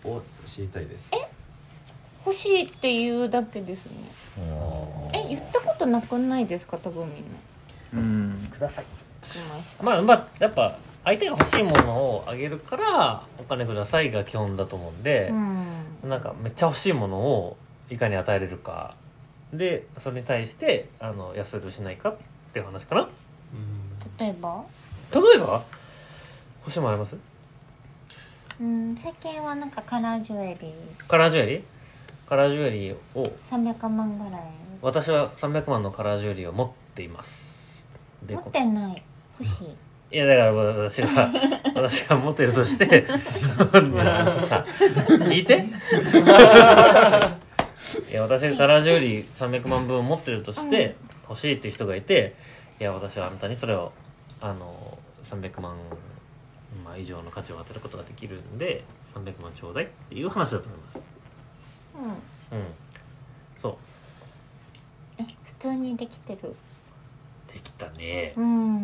を知りたいです。 欲しいっていうだけですね。言ったことなくないですか、多分みんな。 ください。 まあやっぱ相手が欲しいものをあげるからお金くださいが基本だと思うんで、なんかめっちゃ欲しいものをいかに与えれるかで、それに対して安売りをしないかっていう話かな。 例えば欲しいものあります？ 最近はなんかカラージュエリーカラージュエリーを 300万ぐらい。 私は300万のカラージュエリーを持っています。 持ってない。欲しい。 いやだから私が持ってるとしてさ聞いていや私がカラージュエリー300万分持ってるとして、欲しいっていう人がいて、いや私はあなたにそれを300万、以上の価値を与えることができるんで300万ちょうだいっていう話だと思います。そう普通にできてる。 できたね。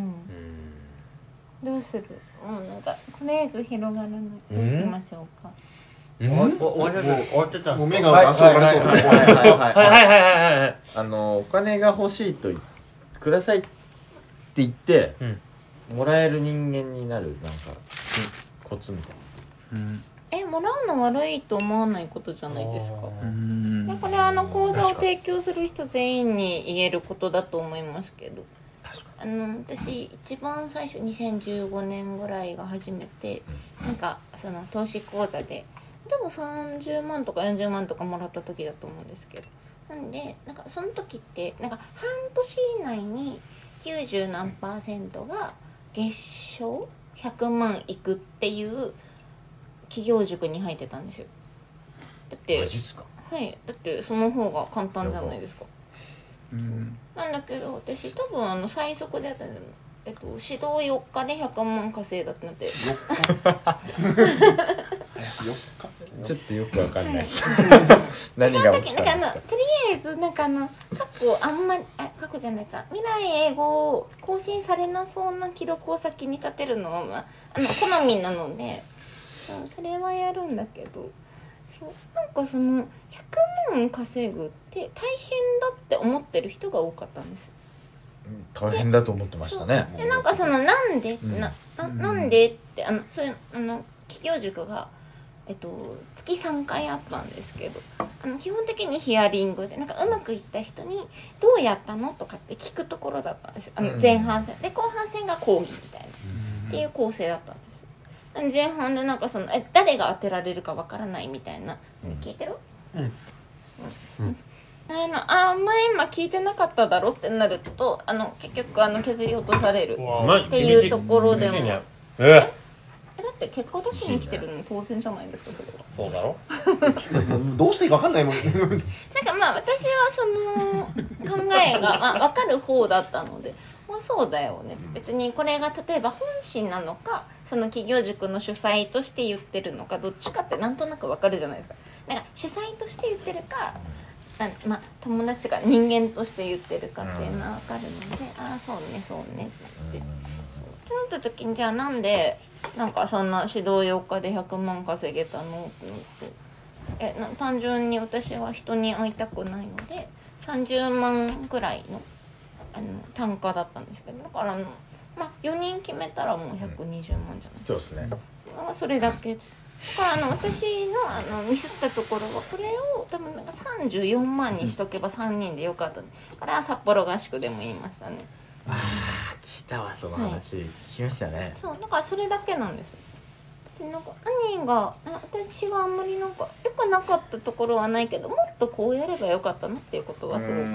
どうする？なんかこれ以上広がらない。どうしましょうか。 終わってたんですか？ もう目が足を割れそうはいお金が欲しいとくださいって言って、もらえる人間になるなんかコツみたいな。 もらうの悪いと思わないことじゃないですか。これは講座を提供する人全員に言えることだと思いますけど、私一番最初2015年ぐらいが初めて、なんかその投資講座で多分30万とか40万とかもらった時だと思うんですけど、なんでなんかその時ってなんか半年以内に90何%が月賞100万いくっていう企業塾に入ってたんですよ。だってマジっすか？ はい、だってその方が簡単じゃないですか。なんだけど私多分最速でやったんだよ。指導4日で100万稼いだってなって。 ちょっとよくわかんないです。 何が起きたんですか？とりあえずなんか過去あんまり過去じゃないか、未来英語を更新されなそうな記録を先に立てるのは、好みなのでそれはやるんだけど、なんかその100万稼ぐって大変だって思ってる人が多かったんですよ。 大変だと思ってましたね。 でなんかそのなんでってそういう企業塾が月3回あったんですけど、基本的にヒアリングでなんかうまくいった人にどうやったのとかって聞くところだったんですよ。前半戦で後半戦が講義みたいなっていう構成だったんです。前半でなんかその誰が当てられるかわからないみたいな、聞いてる？前今聞いてなかっただろってなると結局削り落とされるっていうところでも、だって結果出しに来てるのに当然じゃないですか、それは。 そうだろどうしていいか分かんないもん。なんか私はその考えが分かる方だったので、そうだよね、別にこれが例えば本心なのかその企業塾の主催として言ってるのかどっちかってなんとなく分かるじゃないですか。なんか主催として言ってるか友達が人間として言ってるかっていうのは分かるので、そうねってなった時に、じゃあなんでなんかそんな指導4日で100万稼げたのって言って、単純に私は人に会いたくないので30万くらいの単価だったんですけど、だから4人決めたらもう120万じゃないですか。 そうですね。 それだけだから私のミスったところはこれを多分なんか34万にしとけば3人でよかったから札幌合宿でも言いましたね。 聞いたわその話、聞きましたね。 そうだからそれだけなんですよ。でなんか兄が私があんまりなんか良くなかったところはないけど、もっとこうやればよかったなっていうことはすごく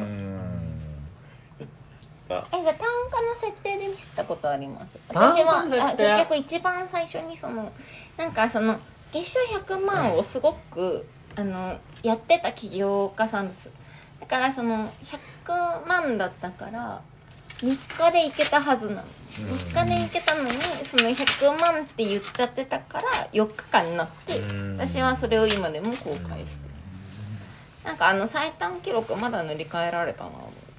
じゃあ単価の設定でミスったことあります？私は結局一番最初になんか月賞100万をすごく、やってた起業家さんです。だから100万だったから3日で行けたはずなの。3日で行けたのにその100万って言っちゃってたから4日間になって、私はそれを今でも後悔してる。なんか最短記録まだ塗り替えられたな。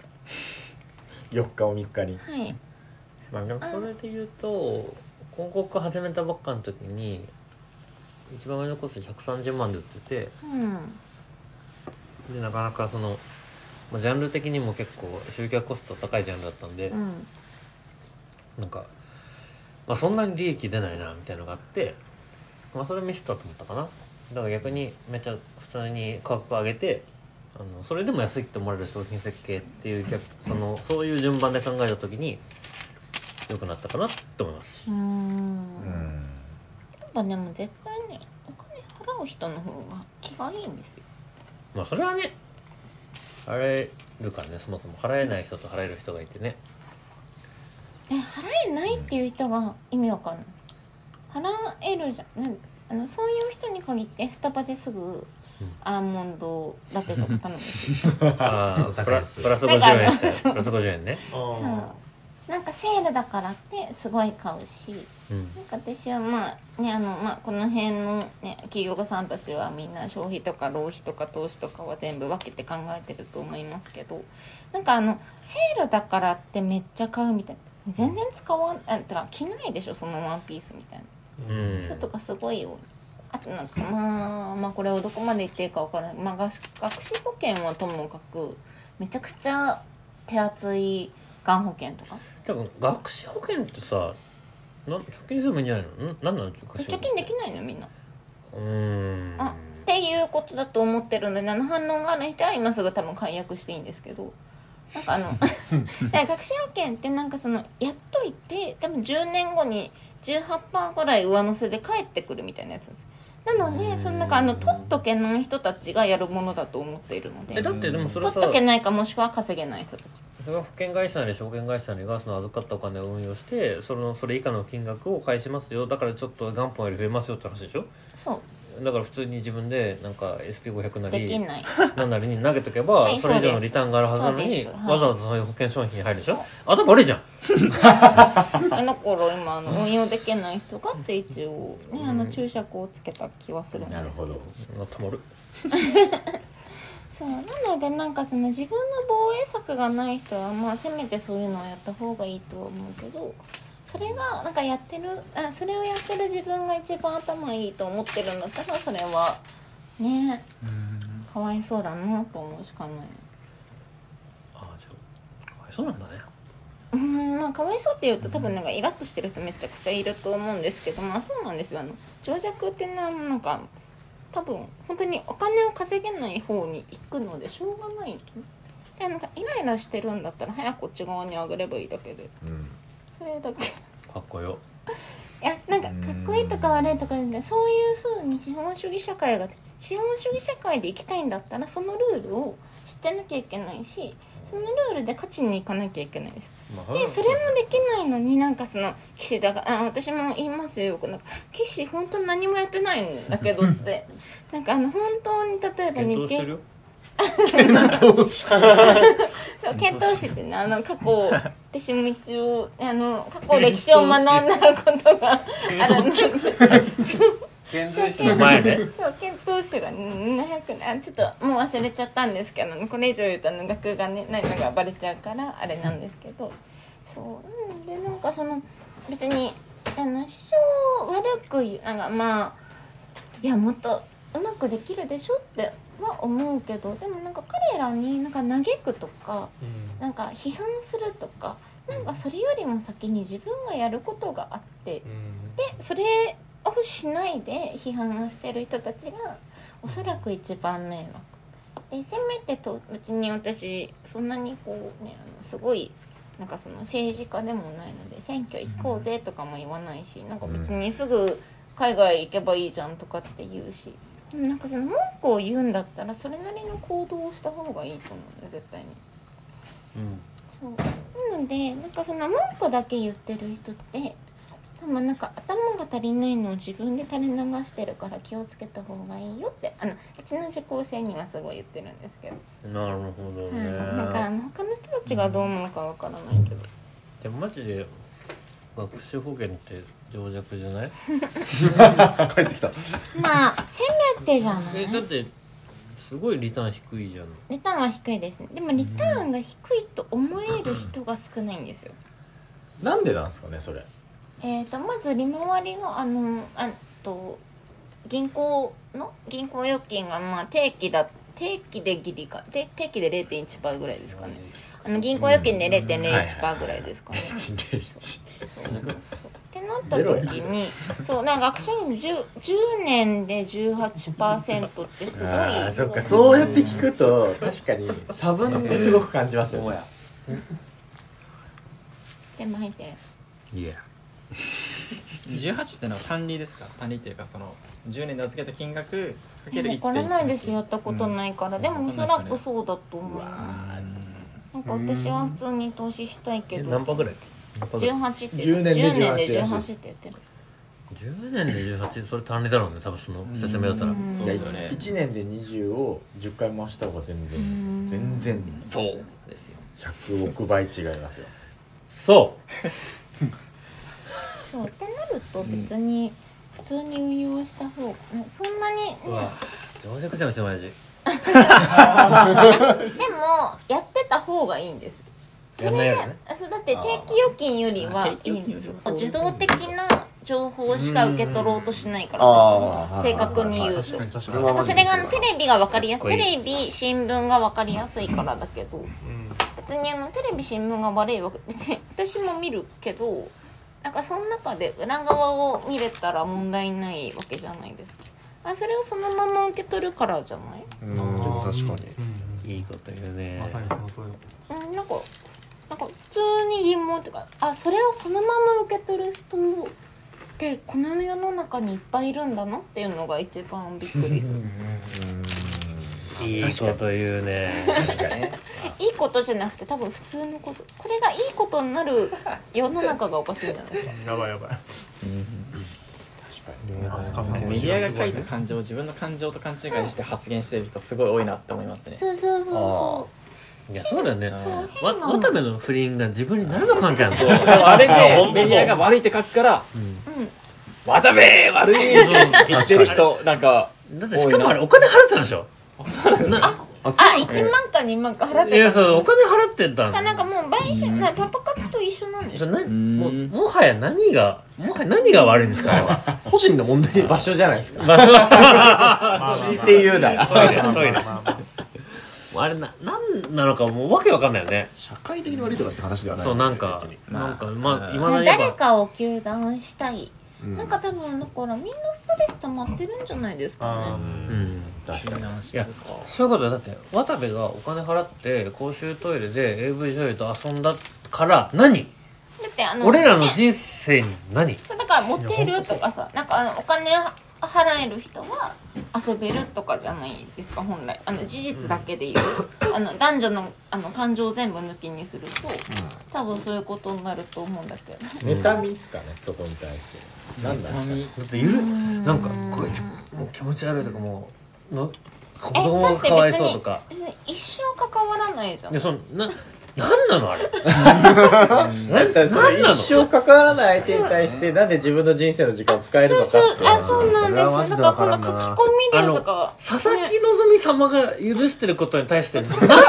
4日を3日に。 はい。 でもそれで言うと広告始めたばっかの時に一番上のコスト130万で売ってて、でなかなかその、まあ、ジャンル的にも結構集客コスト高いジャンルだったんで、なんか、まあ、そんなに利益出ないなみたいなのがあって、まあ、それミスったと思ったかな。だから逆にめっちゃ普通に価格上げて、それでも安いって思われる商品設計っていうそういう順番で考えた時に良くなったかなと思います。 やっぱでも絶対ね、お金払う人の方が気がいいんですよ。 まあそれはね、払えるからね、そもそも払えない人と払える人がいてね。 払えないっていう人が意味わかんない。払えるじゃん。そういう人に限ってスタバですぐアーモンドラテとか頼むしああ、プラス50円してプラス50円ね。 そうなんかセールだからってすごい買うし、なんか私はまあねこの辺のね企業家さんたちはみんな消費とか浪費とか投資とかは全部分けて考えてると思いますけど、なんかセールだからってめっちゃ買うみたいな、全然使わんてか着ないでしょそのワンピースみたいな。そうとかすごい多い。あとなんかまあこれをどこまで言っていいか分からない。学習保険はともかくめちゃくちゃ手厚いがん保険とか。 でも学習保険ってさ、貯金すればいいんじゃないの？なんなの？ 貯金できないのみんな。っていうことだと思ってるんで、反論がある人は今すぐ多分解約していいんですけど。なんか学習保険ってなんかやっといて多分10年後に18% ぐらい上乗せで返ってくるみたいなやつです。なのでなんか取っとけない人たちがやるものだと思っているので。 だってでもそれさ、 取っとけないかもしくは稼げない人たち。 それは保険会社なり証券会社なりが預かったお金を運用してそれ以下の金額を返しますよ、だからちょっと元本より増えますよって話でしょ。 そうだから普通に自分でなんか SP500 なりできない何なりに投げとけば、それ以上のリターンがあるはずなのに、わざわざそういう保険商品に入るでしょ。頭悪いじゃん。 だから今運用できない人がって一応ね注釈をつけた気はするんです。 なるほど。 頭悪い。 そうなのでなんか自分の防衛策がない人はせめてそういうのをやった方がいいとは思うけど、それがなんかそれをやってる自分が一番頭いいと思ってるんだったらそれはねかわいそうだなと思うしかない。 じゃあかわいそうなんだね。 かわいそうって言うと多分なんかイラッとしてる人めちゃくちゃいると思うんですけど、そうなんですよ。情弱ってなんか多分本当にお金を稼げない方に行くのでしょうがない。でなんかイライラしてるんだったら早くこっち側に上げればいいだけで、それだけ。 かっこよ。 いやなんかかっこいいとか悪いとかでそういう風に資本主義社会で生きたいんだったらそのルールを知ってなきゃいけないし、そのルールで勝ちに行かなきゃいけないです。でそれもできないのになんか騎士だが私も言いますよ、なんか騎士本当に何もやってないんだけどってなんか本当に例えば検討してるよ。 そう検討しててね、過去私も一応過去歴史を学んだことがあるんです。 検討士の前で。 そう検討士が700年ちょっともう忘れちゃったんですけど、これ以上言うと額がね何のがバレちゃうからあれなんですけど、そうでなんか別に主張悪く言ういやもっとうまくできるでしょっては思うけど、でもなんか彼らになんか嘆くとか、なんか批判するとか、なんかそれよりも先に自分がやることがあって、でそれをしないで批判をしてる人たちがおそらく一番迷惑で、せめてと別に私そんなにすごいなんか政治家でもないので選挙行こうぜとかも言わないし、なんか別にすぐ海外行けばいいじゃんとかって言うし、なんか文句を言うんだったらそれなりの行動をした方がいいと思うね、絶対に。そうなのでなんか文句だけ言ってる人って多分なんか頭が足りないのを自分で垂れ流してるから気をつけた方がいいよってうちの受講生にはすごい言ってるんですけど。 なるほどね。 なんか他の人たちがどう思うかわからないけど、 でもマジで学習保険って情弱じゃない？ 帰ってきた。 せめてじゃない？ だってすごいリターン低いじゃん。 リターンは低いですね。でもリターンが低いと思える人が少ないんですよ。 なんでなんですかねそれ。 まず利回りが銀行預金がまあ定期でギリか定期で 0.1% ぐらいですかね。銀行預金で 0.01% ぐらいですかね。ってなった時にそうなんか学者に 10年で 18% ってすごい。 ああそっか、そうやって聞くと確かに差分ってすごく感じますよね。 でも入ってる。 いや 18ってのは単利ですか？単利っていうかその10年で預けた金額かける 1.1。 わからないです、やったことないから、でもおそらくそうだと思う。なんか私は普通に投資したいけど。 何パーぐらい 18って 10年で 18って言ってる。 10年で18、それ単利だろうね多分その説明だったら。 そうですよね。 1年で20を10回回した方が全然そうですよ。 100億倍違いますよ。 そうそうってなると別に普通に運用した方が、ね、そんなに、ね、 うわ上手くじゃんうちの親父。 でもやってた方がいいんです。それで、 やんないよねそうだって定期預金よりはいいんですよ。受動的な情報しか受け取ろうとしないからです、ね、正確に言うと。なんかそれがテレビが分かりやすい、テレビ新聞が分かりやすいからだけど、別にテレビ新聞が悪いわけ、別に私も見るけど、なんかその中で裏側を見れたら問題ないわけじゃないですか。それをそのまま受け取るからじゃない？ 確かに。 いいこと言うね。 まさにその通り。 なんか普通に疑問っていうか、それをそのまま受け取る人ってこの世の中にいっぱいいるんだなっていうのが一番びっくりする。 いいこと言うね。 確かにね。 いいことじゃなくて多分普通のこと、これがいいことになる世の中がおかしいんじゃないですか。 やばいやばい。 メディアが書いた感情を自分の感情と勘違いして発言してる人すごい多いなって思いますね。 そうそうそうそいやそうだよね。 そう渡部の不倫が自分に何の関係あるの？ でもあれでメディアが悪いって書くから「渡部悪い!」言ってる人なんかだってしかもあれお金払ってたんでしょ？ 1万か2万か払ってた。 いやそうお金払ってたんだ。 なんかもう買収パパ活と一緒なんでしょ。 もはや何が悪いんですか？あれは個人の問題。 場所じゃないですか。 場所強いて言うならトイレあれなんなのかもうわけわかんないよね。 社会的に悪いとかって話ではない。 そうなんかまあ今だに誰かを糾弾したい。なんか多分だからみんなストレス溜まってるんじゃないですかね。 確かに。いやそういうことだって渡部がお金払って公衆トイレで AV 女優と遊んだから何？ だって俺らの人生に何？ だからモテるとかさ、なんかお金払える人は遊べるとかじゃないですか本来。事実だけで言う男女の感情を全部抜きにすると多分そういうことになると思うんだけど。 妬みっすかね、そこに対して。なんだだってなんかこいつもう気持ち悪いとかもう子供がかわいそうとか一生関わらないじゃん。 でなんなのあれその一生関わらない相手に対してなんで自分の人生の時間を使えるのかっていうそうなんですよ。だからこの書き込みでとか佐々木希様が許してることに対してなんで意見できる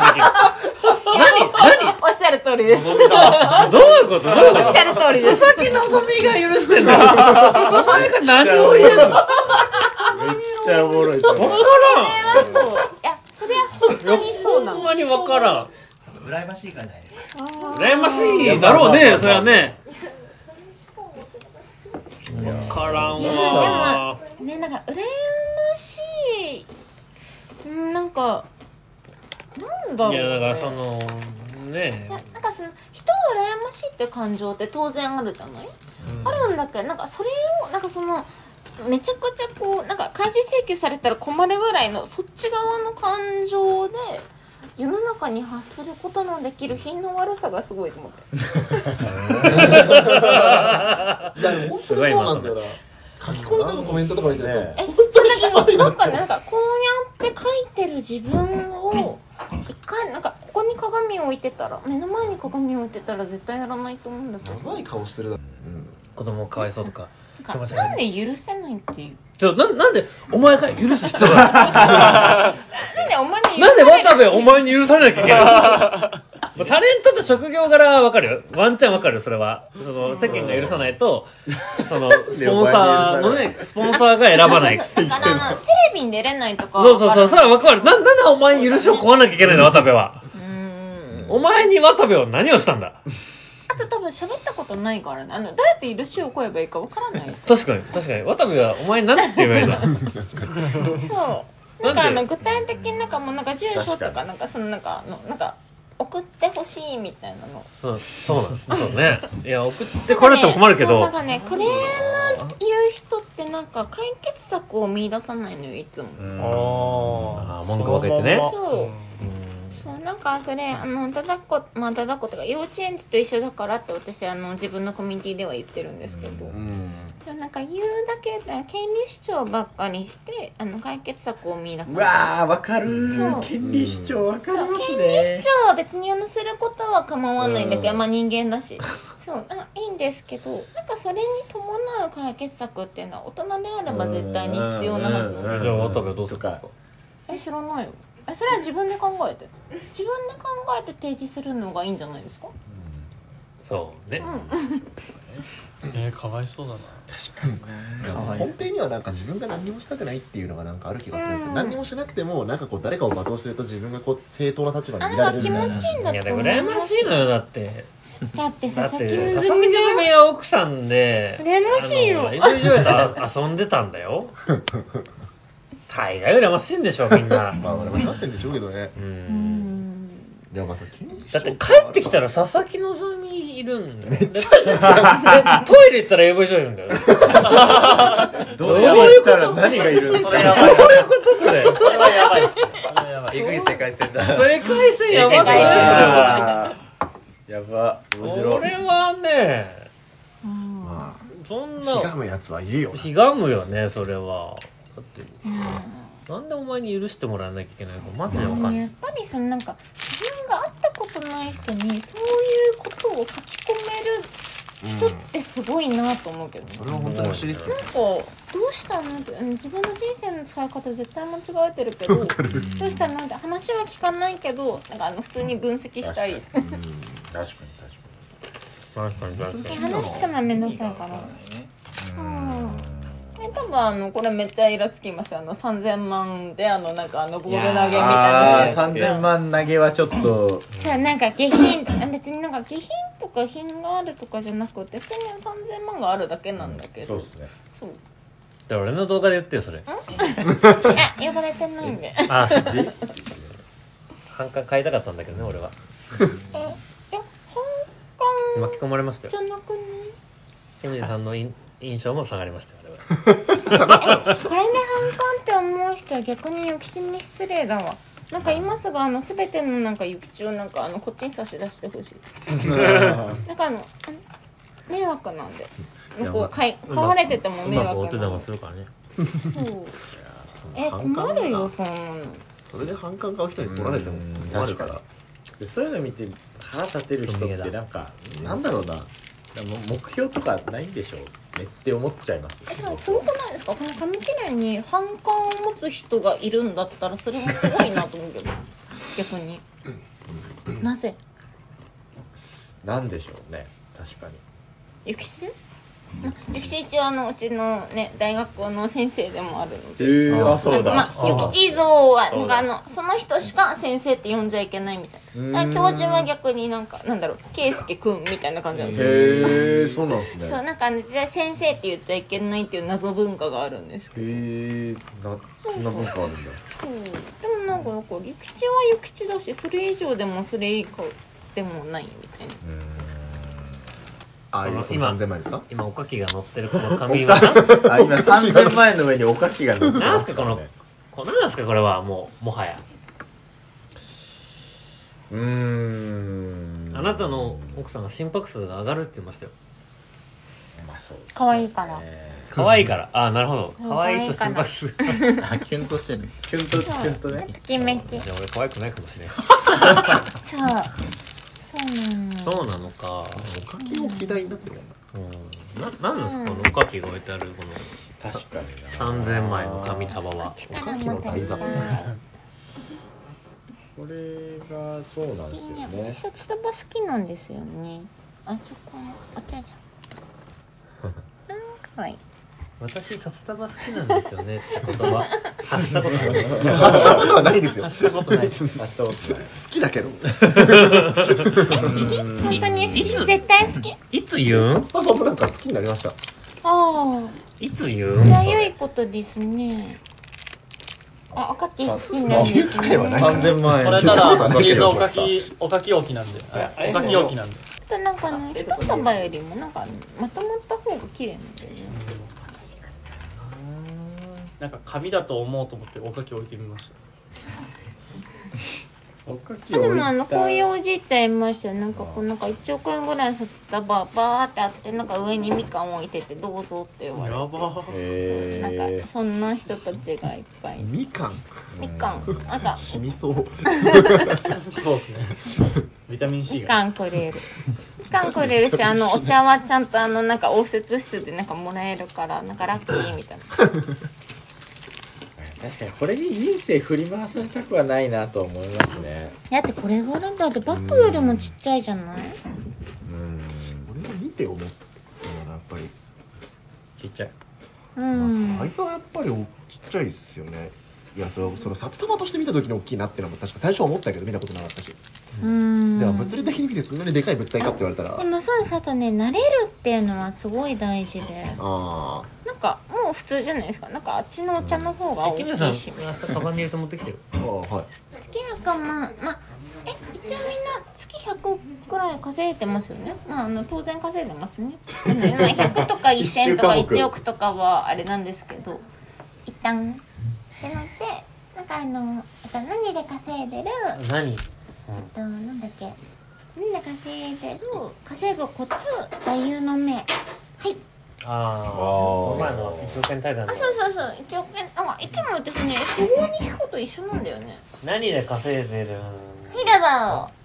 おっしゃる通りです。 どういうことおっしゃる通りです。 佐々木希が許してんだよお前が何を言えんのめっちゃおもろい。 分からん。 いやそれは本当にそうなの。 ほんまに分からん。 羨ましいからじゃないですか。 羨ましいだろうね、それはね。分からんわ。 でもね、なんか羨ましい、なんかなんだろう、ね。 いやだからそのね。 なんかその人を羨ましいって感情って当然あるじゃない？あるんだけど、なんかそれをなんかそのめちゃくちゃこうなんか開示請求されたら困るぐらいのそっち側の感情で。世の中に発することのできる品の悪さがすごいと思って。 いやでも本当にそうなんだよな。書き込みとかコメントとか見てね。 本当になんかなんかこうやって書いてる自分を一回なんかここに鏡を置いてたら目の前に鏡を置いてたら絶対やらないと思うんだけど。 やばい顔してるだろ。 子供かわいそうとか。 なんで許せないっていう。 なんでお前が許す必要がある？ なんでお前になんで渡部お前に許されなきゃいけない？ タレントと職業柄は分かるよ、ワンチャン分かるよ。それはその世間が許さないと、そのスポンサーのね、スポンサーが選ばない。 だからテレビに出れないとかそうそれは分かる。なんでお前に許しを請わなきゃいけないの渡部は。お前に渡部は何をしたんだ。 あと多分喋ったことないからね、どうやって許しを請えばいいか分からない。 確かに渡部はお前に何て言えばいいんだ。 そうなんか具体的になんかもうなんか住所とかなんかそのなんか送ってほしいみたいなの。 そうなんそうね。いや送ってこられても困るけど、 なんかねクレーム言う人ってなんか解決策を見出さないのよいつも。 文句ばっか言ってね。 そうなんかそれただっことか幼稚園児と一緒だからって私自分のコミュニティでは言ってるんですけど、なんか言うだけで権利主張ばっかりして解決策を見出さない。 うわーわかるー。権利主張わかりますね。 権利主張は別にすることは構わないんだけど、まあ人間だしそういいんですけど、なんかそれに伴う解決策っていうのは大人であれば絶対に必要なはずなんです。 じゃあ渡部はどうするか。 知らないよ。それは自分で考えて提示するのがいいんじゃないですか。 そうね。 かわいそうだな。 確かに根底にはなんか自分が何にもしたくないっていうのがなんかある気がするんですよ。何にもしなくてもなんかこう誰かを罵倒してると自分がこう正当な立場にいられるみたいな。 気持ちいいんだいやと思う。 羨ましいのよ。だって佐々木希希や奥さんで羨ましいよ。 エブリジョイと遊んでたんだよ。大概羨ましいんでしょみんな。 まあ俺もなってんでしょうけどね。でもまあだって帰ってきたら佐々木希いるんだよ。トイレ行ったらエブリジョイいるんだよ。 どういうこと何がいるんですか。 どういうことそれ。 それはやばいです。それはやばい。 えぐい世界線だ。 世界線やばくない？ やば。面白い。 これはね、 まそんあひがなむやつはいるよな。 ひがむよねそれは。だってなんでお前に許してもらわなきゃいけないのかマジでわかんない。 やっぱりそのなんか自分が会ったことない人にそういうことを書き込める人ってすごいなと思うけどね。 それは本当に不思議っすよ。 なんかどうしたのって自分の人生の使い方絶対間違えてるけどどうしたのって話は聞かないけどなんか普通に分析したい。 確かに話聞くのはめんどくさいから。多分これめっちゃイラつきますよ。3000万でなんかボール投げみたいな 3000万投げはちょっとさあなんか下品とか別になんか下品とか品があるとかじゃなくて普通に3000万があるだけなんだけど、 そうですね。 そうで俺の動画で言ってよそれ。 呼ばれてないんで。 反感買いたかったんだけどね俺は。 反巻き込まれましたよ。 感じゃなくね。 ケンジさんの印象も下がりましたよこれで反感って思う人は逆に諭吉に失礼だわ。なんか今すぐ全てのなんか諭吉をなんかこっちに差し出してほしい。なんか迷惑なんで。こう買われてても迷惑なんで。うまくお手玉するからね。 そう。困るよそんなの。 それで反感買う人に来られても困るから。 でそういうの見て腹立てる人ってなんかなんだろうな。目標とかないんでしょうねって思っちゃいます。 でもすごくないですか、この紙切れに反感を持つ人がいるんだったらそれはすごいなと思うけど逆になぜなんでしょうね。確かに諭吉一応うちのね大学校の先生でもあるので、 あそうだ。 諭吉像はなんかその人しか先生って呼んじゃいけないみたいな。教授は逆になんかなんだろう圭介くんみたいな感じなんですよ。 へえそうなんですね。 そうなんか実際先生って言っちゃいけないっていう謎文化があるんですけど。 そんな文化あるんだ。 でもなんか諭吉は諭吉だしそれ以上でもそれ以下でもないみたいな。 今3000万円ですか？ 今おかきが乗ってるこの紙は今3000万円の上におかきが乗ってなんすかなんすかこれはもはやあなたの奥さんが心拍数が上がるって言いましたよ。 まあそうですね。 可愛いから可愛いからなるほど可愛いと心拍数キュンとしてる。 キュンとね。 ときめき。 じゃあ俺可愛くないかもしれん。そうなのか。 おかきも嫌いになってるもんな。なんですかこのおかきが置いてあるこの確かに 3000枚の紙束は。 おかきの台座。 これがそうなんですよね。 私札束好きなんですよね。あ、そこお茶じゃん。かわいい。 私札束好きなんですよねって言葉発したことない。 発したことはないですよ。 発したことないです。 明日ことない。 好きだけど。 好き？本当に好き？絶対好き？ いつ言うん？ スタバもなんか好きになりました。 ああ。 いつ言うん？ じゃあ良いことですね。あ、おかき好きになるんです言う機会はないね。 3000万円。 これただチーズおかき容器なんで、 はいおかき容器なんで。 あとなんか一束よりもなんかまとまった方が綺麗なんだよね。 なんか紙だと思うと思っておかき置いてみました。 おかきで置いもたこういうおじいちゃんいましたよ。なんかこうなんか1億円ぐらいの札束バーってあってなんか上にみかん置いててどうぞって言われて。 やばなんかそんな人たちがいっぱい。 みかんみかん、なんか染みそう。 そうですね。ビタミン C みが。 かんくれる。みかんくれるし、お茶はちゃんとなんか応接室でなんかもらえるからなんかラッキーみたいな。 確かにこれに人生振り回されたくはないなと思いますね。 だってこれがあるんだってバッグよりもちっちゃいじゃない？ 俺が見て思ったのがやっぱり、 ちっちゃい。 うんあいつはやっぱりちっちゃいですよね。いや、その札束として見た時に大きいなってのも確か最初は思ったけど見たことなかったし。 うんでも物理的に見てそんなにでかい物体かって言われたら、 でもそうです。あとね、慣れるっていうのはすごい大事で、 あなんかもう普通じゃないですか。なんかあっちのお茶の方が大キムさんきいし、 明日カバンに入れて持ってきてよ。 あはい。 月100万、一応みんな月100くらい稼いでますよね。当然稼いでますね。100とか1000とか1億とかはあれなんですけど、一旦ってので、なんかあと何で稼いでる、 何？ なんだっけ、何で稼ぐコツ、座右の銘。はい。 この前の1億円対談の。 そう1億円。いつも私ね、初号に聞くこと一緒なんだよね。 何で稼いでる？ ヒラだ。